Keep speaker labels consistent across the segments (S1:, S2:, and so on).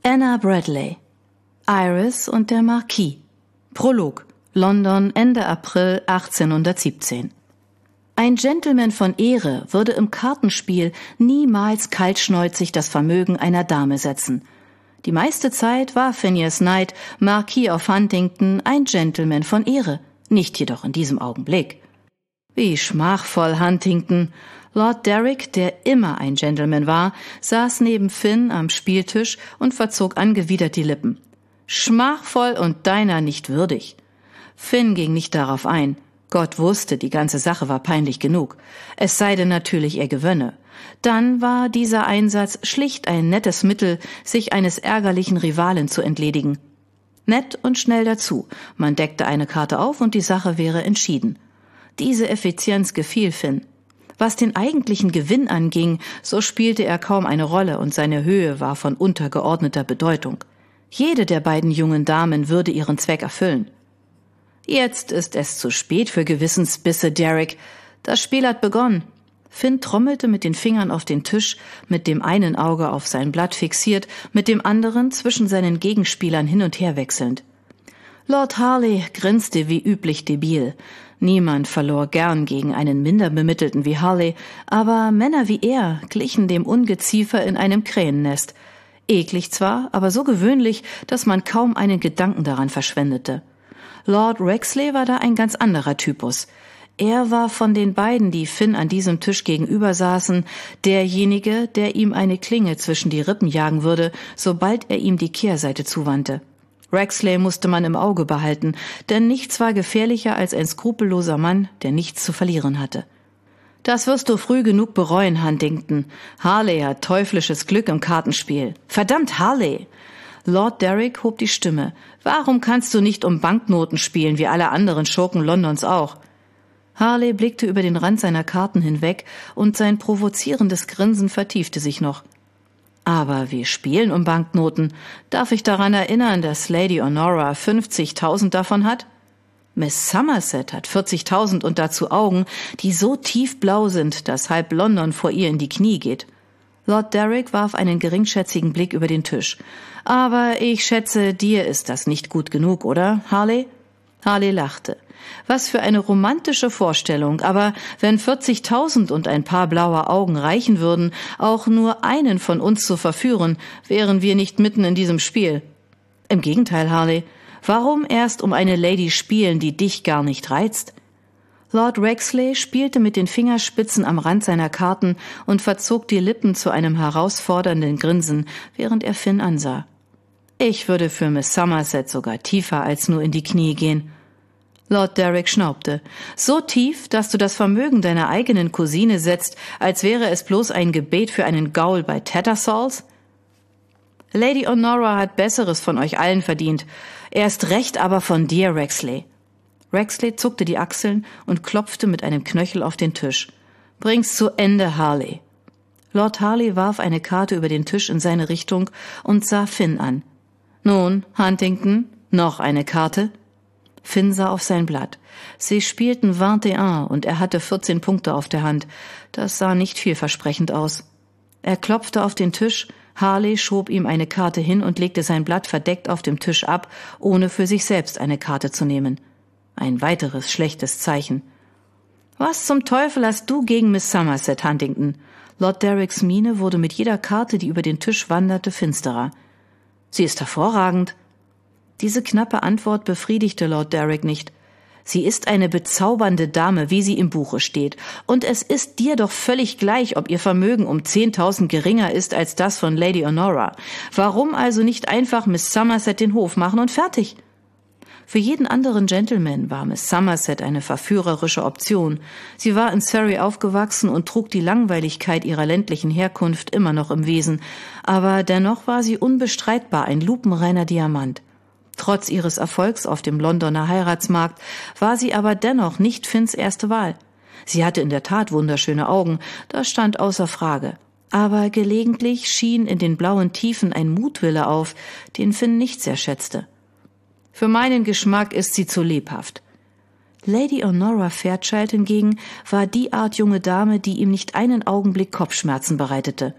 S1: Anna Bradley. Iris und der Marquis. Prolog. London, Ende April 1817. Ein Gentleman von Ehre würde im Kartenspiel niemals kaltschnäuzig das Vermögen einer Dame setzen. Die meiste Zeit war Phineas Knight, Marquis of Huntingdon, ein Gentleman von Ehre, nicht jedoch in diesem Augenblick. Wie schmachvoll Huntingdon! Lord Derrick, der immer ein Gentleman war, saß neben Finn am Spieltisch und verzog angewidert die Lippen. Schmachvoll und deiner nicht würdig. Finn ging nicht darauf ein. Gott wusste, die ganze Sache war peinlich genug. Es sei denn natürlich, er gewönne. Dann war dieser Einsatz schlicht ein nettes Mittel, sich eines ärgerlichen Rivalen zu entledigen. Nett und schnell dazu. Man deckte eine Karte auf und die Sache wäre entschieden. Diese Effizienz gefiel Finn. Was den eigentlichen Gewinn anging, so spielte er kaum eine Rolle und seine Höhe war von untergeordneter Bedeutung. Jede der beiden jungen Damen würde ihren Zweck erfüllen. Jetzt ist es zu spät für Gewissensbisse, Derrick. Das Spiel hat begonnen. Finn trommelte mit den Fingern auf den Tisch, mit dem einen Auge auf sein Blatt fixiert, mit dem anderen zwischen seinen Gegenspielern hin und her wechselnd. Lord Harley grinste wie üblich debil. Niemand verlor gern gegen einen minder Bemittelten wie Harley, aber Männer wie er glichen dem Ungeziefer in einem Krähennest. Eklig zwar, aber so gewöhnlich, dass man kaum einen Gedanken daran verschwendete. Lord Rexley war da ein ganz anderer Typus. Er war von den beiden, die Finn an diesem Tisch gegenüber saßen, derjenige, der ihm eine Klinge zwischen die Rippen jagen würde, sobald er ihm die Kehrseite zuwandte. Rexley musste man im Auge behalten, denn nichts war gefährlicher als ein skrupelloser Mann, der nichts zu verlieren hatte. Das wirst du früh genug bereuen, Huntingdon. Harley hat teuflisches Glück im Kartenspiel. Verdammt, Harley! Lord Derrick hob die Stimme. Warum kannst du nicht um Banknoten spielen, wie alle anderen Schurken Londons auch? Harley blickte über den Rand seiner Karten hinweg und sein provozierendes Grinsen vertiefte sich noch. Aber wir spielen um Banknoten. Darf ich daran erinnern, dass Lady Honora 50.000 davon hat? Miss Somerset hat 40.000 und dazu Augen, die so tiefblau sind, dass halb London vor ihr in die Knie geht. Lord Derrick warf einen geringschätzigen Blick über den Tisch. Aber ich schätze, dir ist das nicht gut genug, oder, Harley? Harley lachte. Was für eine romantische Vorstellung, aber wenn 40.000 und ein paar blaue Augen reichen würden, auch nur einen von uns zu verführen, wären wir nicht mitten in diesem Spiel. Im Gegenteil, Harley. Warum erst um eine Lady spielen, die dich gar nicht reizt? Lord Rexley spielte mit den Fingerspitzen am Rand seiner Karten und verzog die Lippen zu einem herausfordernden Grinsen, während er Finn ansah. Ich würde für Miss Somerset sogar tiefer als nur in die Knie gehen. Lord Derrick schnaubte. So tief, dass du das Vermögen deiner eigenen Cousine setzt, als wäre es bloß ein Gebet für einen Gaul bei Tattersalls? Lady Honora hat Besseres von euch allen verdient. Erst recht aber von dir, Rexley. Rexley zuckte die Achseln und klopfte mit einem Knöchel auf den Tisch. Bring's zu Ende, Harley. Lord Harley warf eine Karte über den Tisch in seine Richtung und sah Finn an. Nun, Huntingdon, noch eine Karte? Finn sah auf sein Blatt. Sie spielten 21 und er hatte 14 Punkte auf der Hand. Das sah nicht vielversprechend aus. Er klopfte auf den Tisch, Harley schob ihm eine Karte hin und legte sein Blatt verdeckt auf dem Tisch ab, ohne für sich selbst eine Karte zu nehmen. Ein weiteres schlechtes Zeichen. Was zum Teufel hast du gegen Miss Somerset, Huntingdon? Lord Derricks Miene wurde mit jeder Karte, die über den Tisch wanderte, finsterer. Sie ist hervorragend. Diese knappe Antwort befriedigte Lord Derrick nicht. Sie ist eine bezaubernde Dame, wie sie im Buche steht. Und es ist dir doch völlig gleich, ob ihr Vermögen um 10.000 geringer ist als das von Lady Honora. Warum also nicht einfach Miss Somerset den Hof machen und fertig? Für jeden anderen Gentleman war Miss Somerset eine verführerische Option. Sie war in Surrey aufgewachsen und trug die Langweiligkeit ihrer ländlichen Herkunft immer noch im Wesen. Aber dennoch war sie unbestreitbar ein lupenreiner Diamant. Trotz ihres Erfolgs auf dem Londoner Heiratsmarkt war sie aber dennoch nicht Finns erste Wahl. Sie hatte in der Tat wunderschöne Augen, das stand außer Frage. Aber gelegentlich schien in den blauen Tiefen ein Mutwille auf, den Finn nicht sehr schätzte. Für meinen Geschmack ist sie zu lebhaft. Lady Honora Fairchild hingegen war die Art junge Dame, die ihm nicht einen Augenblick Kopfschmerzen bereitete.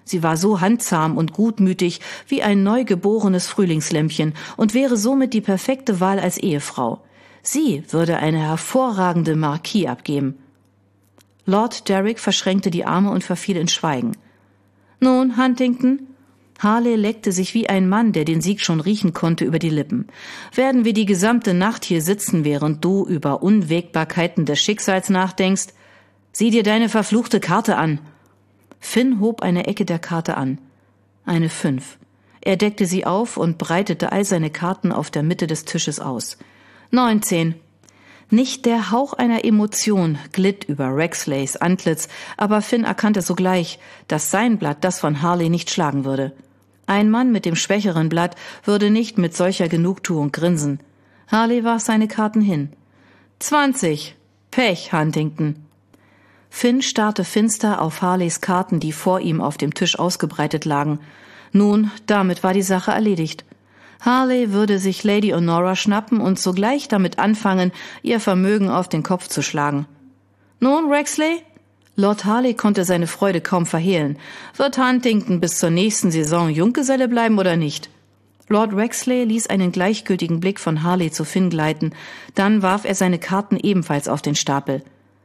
S1: Sie war so handzahm und gutmütig wie ein neugeborenes Frühlingslämmchen und wäre somit die perfekte Wahl als Ehefrau. Sie würde eine hervorragende Marquis abgeben. Lord Derrick verschränkte die Arme und verfiel in Schweigen. »Nun, Huntington?« Harley leckte sich wie ein Mann, der den Sieg schon riechen konnte, über die Lippen. »Werden wir die gesamte Nacht hier sitzen, während du über Unwägbarkeiten des Schicksals nachdenkst? Sieh dir deine verfluchte Karte an!« Finn hob eine Ecke der Karte an. Eine 5. Er deckte sie auf und breitete all seine Karten auf der Mitte des Tisches aus. 19. Nicht der Hauch einer Emotion glitt über Rexleys Antlitz, aber Finn erkannte sogleich, dass sein Blatt das von Harley nicht schlagen würde. Ein Mann mit dem schwächeren Blatt würde nicht mit solcher Genugtuung grinsen. Harley warf seine Karten hin. 20. Pech, Huntington. Finn starrte finster auf Harleys Karten, die vor ihm auf dem Tisch ausgebreitet lagen. Nun, damit war die Sache erledigt. Harley würde sich Lady Honora schnappen und sogleich damit anfangen, ihr Vermögen auf den Kopf zu schlagen. »Nun, Rexley?« Lord Harley konnte seine Freude kaum verhehlen. »Wird Huntington bis zur nächsten Saison Junggeselle bleiben oder nicht?« Lord Rexley ließ einen gleichgültigen Blick von Harley zu Finn gleiten, dann warf er seine Karten ebenfalls auf den Stapel.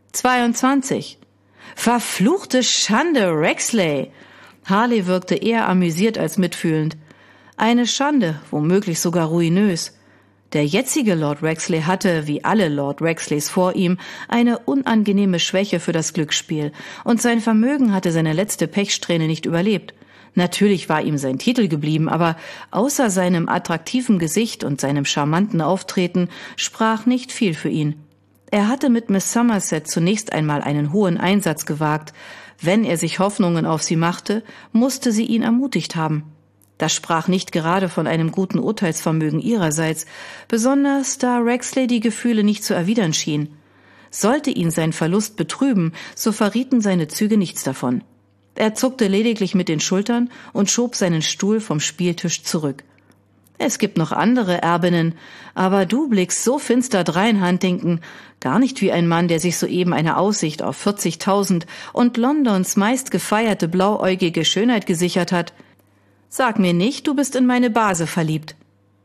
S1: 22. »Verfluchte Schande, Rexley!« Harley wirkte eher amüsiert als mitfühlend. Eine Schande, womöglich sogar ruinös. Der jetzige Lord Rexley hatte, wie alle Lord Rexleys vor ihm, eine unangenehme Schwäche für das Glücksspiel, und sein Vermögen hatte seine letzte Pechsträhne nicht überlebt. Natürlich war ihm sein Titel geblieben, aber außer seinem attraktiven Gesicht und seinem charmanten Auftreten sprach nicht viel für ihn. Er hatte mit Miss Somerset zunächst einmal einen hohen Einsatz gewagt. Wenn er sich Hoffnungen auf sie machte, musste sie ihn ermutigt haben. Das sprach nicht gerade von einem guten Urteilsvermögen ihrerseits, besonders da Rexley die Gefühle nicht zu erwidern schien. Sollte ihn sein Verlust betrüben, so verrieten seine Züge nichts davon. Er zuckte lediglich mit den Schultern und schob seinen Stuhl vom Spieltisch zurück. »Es gibt noch andere Erbinnen, aber du blickst so finster drein, Huntington, gar nicht wie ein Mann, der sich soeben eine Aussicht auf 40.000 und Londons meistgefeierte blauäugige Schönheit gesichert hat. Sag mir nicht, du bist in meine Base verliebt.«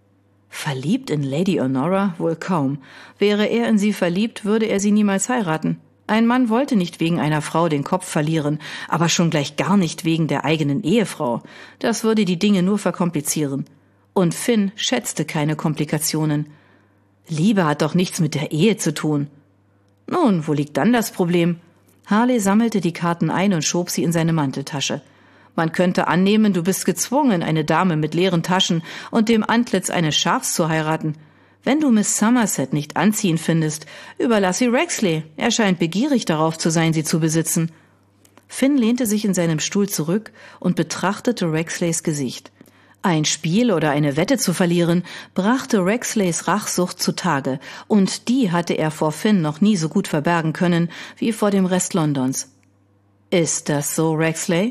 S1: Verliebt in Lady Honora? Wohl kaum. Wäre er in sie verliebt, würde er sie niemals heiraten. Ein Mann wollte nicht wegen einer Frau den Kopf verlieren, aber schon gleich gar nicht wegen der eigenen Ehefrau. Das würde die Dinge nur verkomplizieren. Und Finn schätzte keine Komplikationen. Liebe hat doch nichts mit der Ehe zu tun. Nun, wo liegt dann das Problem? Harley sammelte die Karten ein und schob sie in seine Manteltasche. Man könnte annehmen, du bist gezwungen, eine Dame mit leeren Taschen und dem Antlitz eines Schafs zu heiraten. Wenn du Miss Somerset nicht anziehend findest, überlass sie Rexley. Er scheint begierig darauf zu sein, sie zu besitzen. Finn lehnte sich in seinem Stuhl zurück und betrachtete Rexleys Gesicht. Ein Spiel oder eine Wette zu verlieren, brachte Rexleys Rachsucht zutage, und die hatte er vor Finn noch nie so gut verbergen können wie vor dem Rest Londons. »Ist das so, Rexley?«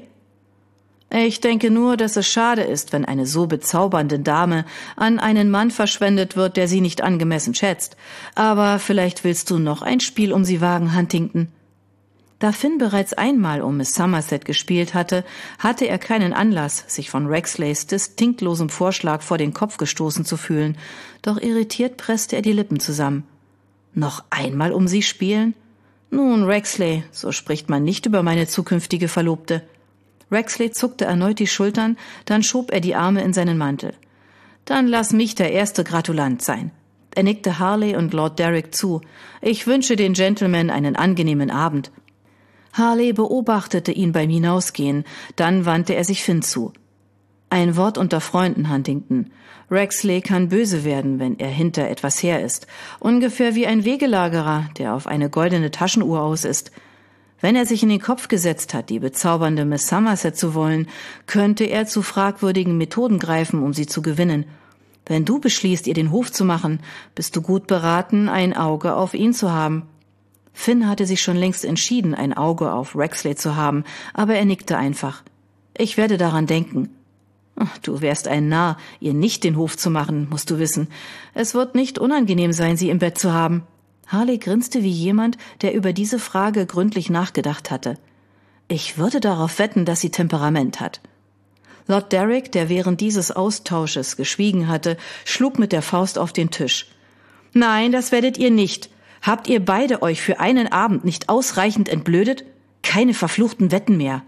S1: »Ich denke nur, dass es schade ist, wenn eine so bezaubernde Dame an einen Mann verschwendet wird, der sie nicht angemessen schätzt. Aber vielleicht willst du noch ein Spiel um sie wagen, Huntington.« Da Finn bereits einmal um Miss Somerset gespielt hatte, hatte er keinen Anlass, sich von Rexleys distinktlosem Vorschlag vor den Kopf gestoßen zu fühlen, doch irritiert presste er die Lippen zusammen. »Noch einmal um sie spielen? Nun, Rexley, so spricht man nicht über meine zukünftige Verlobte.« Rexley zuckte erneut die Schultern, dann schob er die Arme in seinen Mantel. »Dann lass mich der erste Gratulant sein.« Er nickte Harley und Lord Derrick zu. »Ich wünsche den Gentlemen einen angenehmen Abend.« Harley beobachtete ihn beim Hinausgehen, dann wandte er sich Finn zu. »Ein Wort unter Freunden, Huntington. Rexley kann böse werden, wenn er hinter etwas her ist. Ungefähr wie ein Wegelagerer, der auf eine goldene Taschenuhr aus ist. Wenn er sich in den Kopf gesetzt hat, die bezaubernde Miss Somerset zu wollen, könnte er zu fragwürdigen Methoden greifen, um sie zu gewinnen. Wenn du beschließt, ihr den Hof zu machen, bist du gut beraten, ein Auge auf ihn zu haben.« Finn hatte sich schon längst entschieden, ein Auge auf Rexley zu haben, aber er nickte einfach. »Ich werde daran denken.« »Du wärst ein Narr, ihr nicht den Hof zu machen, musst du wissen. Es wird nicht unangenehm sein, sie im Bett zu haben.« Harley grinste wie jemand, der über diese Frage gründlich nachgedacht hatte. Ich würde darauf wetten, dass sie Temperament hat. Lord Derek, der während dieses Austausches geschwiegen hatte, schlug mit der Faust auf den Tisch. »Nein, das werdet ihr nicht. Habt ihr beide euch für einen Abend nicht ausreichend entblödet? Keine verfluchten Wetten mehr.«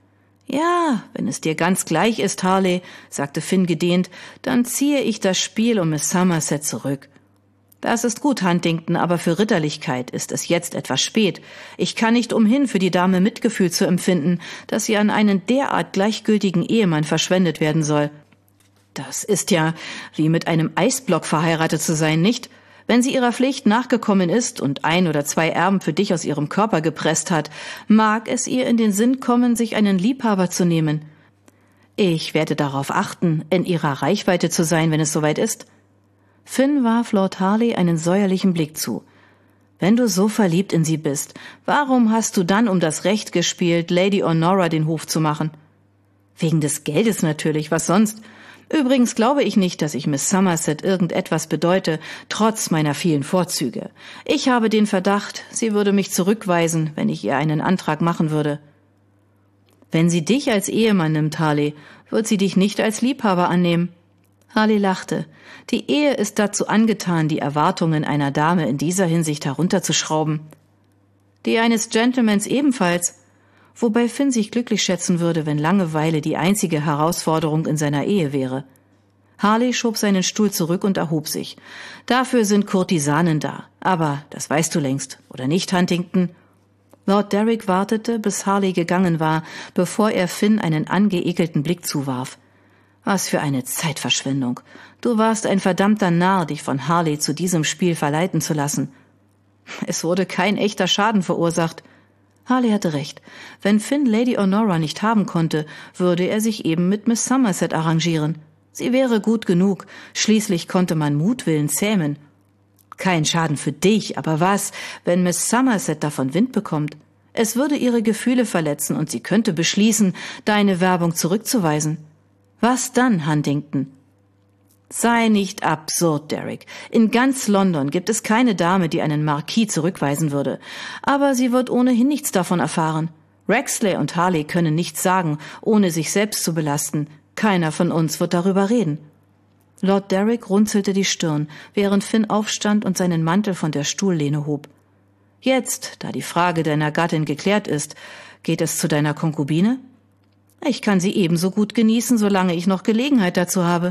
S1: »Ja, wenn es dir ganz gleich ist, Harley«, sagte Finn gedehnt, »dann ziehe ich das Spiel um Miss Somerset zurück.« »Das ist gut, Huntington, aber für Ritterlichkeit ist es jetzt etwas spät. Ich kann nicht umhin, für die Dame Mitgefühl zu empfinden, dass sie an einen derart gleichgültigen Ehemann verschwendet werden soll. Das ist ja wie mit einem Eisblock verheiratet zu sein, nicht? Wenn sie ihrer Pflicht nachgekommen ist und 1 oder 2 Erben für dich aus ihrem Körper gepresst hat, mag es ihr in den Sinn kommen, sich einen Liebhaber zu nehmen. Ich werde darauf achten, in ihrer Reichweite zu sein, wenn es soweit ist.« Finn warf Lord Harley einen säuerlichen Blick zu. »Wenn du so verliebt in sie bist, warum hast du dann um das Recht gespielt, Lady Honora den Hof zu machen?« »Wegen des Geldes natürlich, was sonst? Übrigens glaube ich nicht, dass ich Miss Somerset irgendetwas bedeute, trotz meiner vielen Vorzüge. Ich habe den Verdacht, sie würde mich zurückweisen, wenn ich ihr einen Antrag machen würde.« »Wenn sie dich als Ehemann nimmt, Harley, wird sie dich nicht als Liebhaber annehmen.« Harley lachte. Die Ehe ist dazu angetan, die Erwartungen einer Dame in dieser Hinsicht herunterzuschrauben. Die eines Gentlemans ebenfalls. Wobei Finn sich glücklich schätzen würde, wenn Langeweile die einzige Herausforderung in seiner Ehe wäre. Harley schob seinen Stuhl zurück und erhob sich. »Dafür sind Kurtisanen da. Aber das weißt du längst, oder nicht, Huntington?« Lord Derek wartete, bis Harley gegangen war, bevor er Finn einen angeekelten Blick zuwarf. »Was für eine Zeitverschwendung. Du warst ein verdammter Narr, dich von Harley zu diesem Spiel verleiten zu lassen.« Es wurde kein echter Schaden verursacht. Harley hatte recht. Wenn Finn Lady Honora nicht haben konnte, würde er sich eben mit Miss Somerset arrangieren. Sie wäre gut genug. Schließlich konnte man Mutwillen zähmen. Kein Schaden für dich, aber was, wenn Miss Somerset davon Wind bekommt? Es würde ihre Gefühle verletzen und sie könnte beschließen, deine Werbung zurückzuweisen. Was dann, Huntington? Sei nicht absurd, Derek. In ganz London gibt es keine Dame, die einen Marquis zurückweisen würde. Aber sie wird ohnehin nichts davon erfahren. Rexley und Harley können nichts sagen, ohne sich selbst zu belasten. Keiner von uns wird darüber reden. Lord Derek runzelte die Stirn, während Finn aufstand und seinen Mantel von der Stuhllehne hob. Jetzt, da die Frage deiner Gattin geklärt ist, geht es zu deiner Konkubine? Ich kann sie ebenso gut genießen, solange ich noch Gelegenheit dazu habe.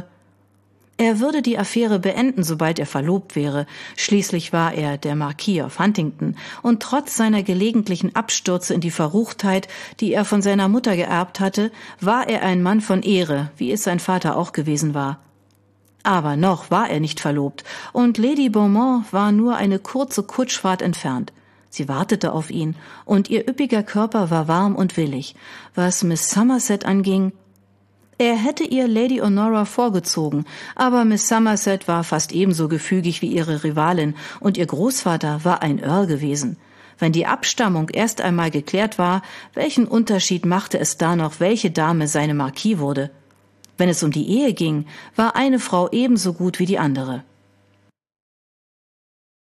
S1: Er würde die Affäre beenden, sobald er verlobt wäre. Schließlich war er der Marquis of Huntington, und trotz seiner gelegentlichen Abstürze in die Verruchtheit, die er von seiner Mutter geerbt hatte, war er ein Mann von Ehre, wie es sein Vater auch gewesen war. Aber noch war er nicht verlobt, und Lady Beaumont war nur eine kurze Kutschfahrt entfernt. Sie wartete auf ihn, und ihr üppiger Körper war warm und willig. Was Miss Somerset anging, er hätte ihr Lady Honora vorgezogen, aber Miss Somerset war fast ebenso gefügig wie ihre Rivalin, und ihr Großvater war ein Earl gewesen. Wenn die Abstammung erst einmal geklärt war, welchen Unterschied machte es da noch, welche Dame seine Marquis wurde? Wenn es um die Ehe ging, war eine Frau ebenso gut wie die andere.